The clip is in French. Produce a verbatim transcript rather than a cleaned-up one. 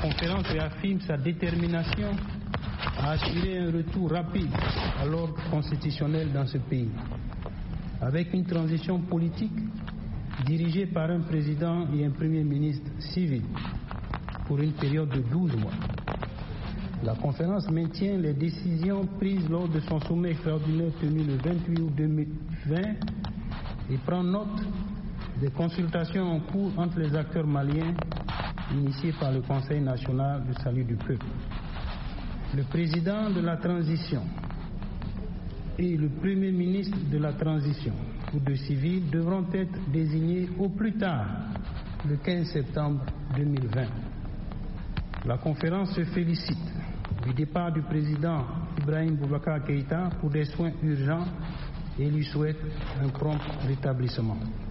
conférence réaffirme sa détermination à assurer un retour rapide à l'ordre constitutionnel dans ce pays, avec une transition politique dirigée par un président et un premier ministre civil pour une période de douze mois. La conférence maintient les décisions prises lors de son sommet extraordinaire tenu le vingt-huit août deux mille vingt et prend note des consultations en cours entre les acteurs maliens initiées par le Conseil national du salut du peuple. Le président de la transition et le premier ministre de la transition ou de civil devront être désignés au plus tard le quinze septembre deux mille vingt. La conférence se félicite du départ du président Ibrahim Boubacar Keïta pour des soins urgents et lui souhaite un prompt rétablissement.